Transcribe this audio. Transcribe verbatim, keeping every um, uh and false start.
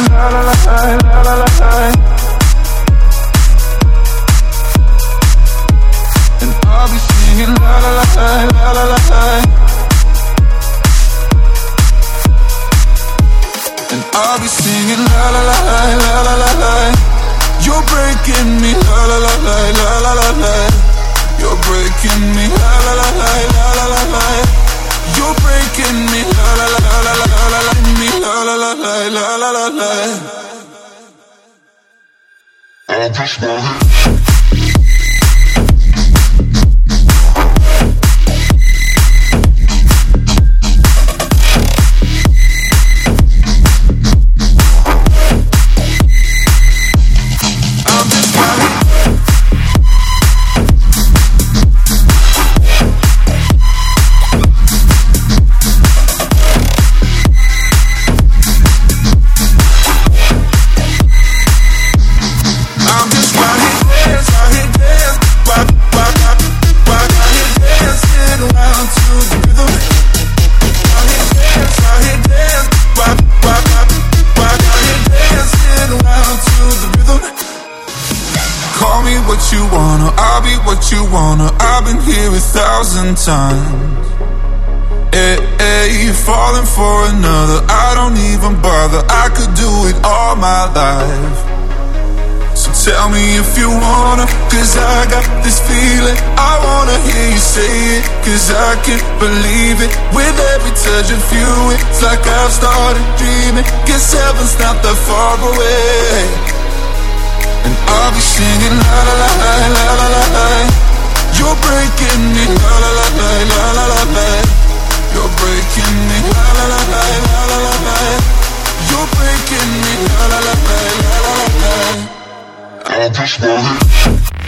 la la la la la la la. And I'll be singing la la la la la la la. And I'll be singing la la la la la la la. You're breaking me la la la la la la la. You're breaking me la la la la la la la. You're breaking me la la la la la la la. Me la la la la la la la. I just wanna. You wanna, I'll be what you wanna. I've been here a thousand times. Hey, hey, falling for another, I don't even bother. I could do it all my life. So tell me if you wanna, cause I got this feeling. I wanna hear you say it, cause I can't believe it. With every touch of you, it's like I've started dreaming. Guess heaven's not that far away. And I'll be singing la la la la la la la. You're breaking me la la la la la la la. You're breaking me la la la la la la la. You're breaking me la la la la la la la. I just want it.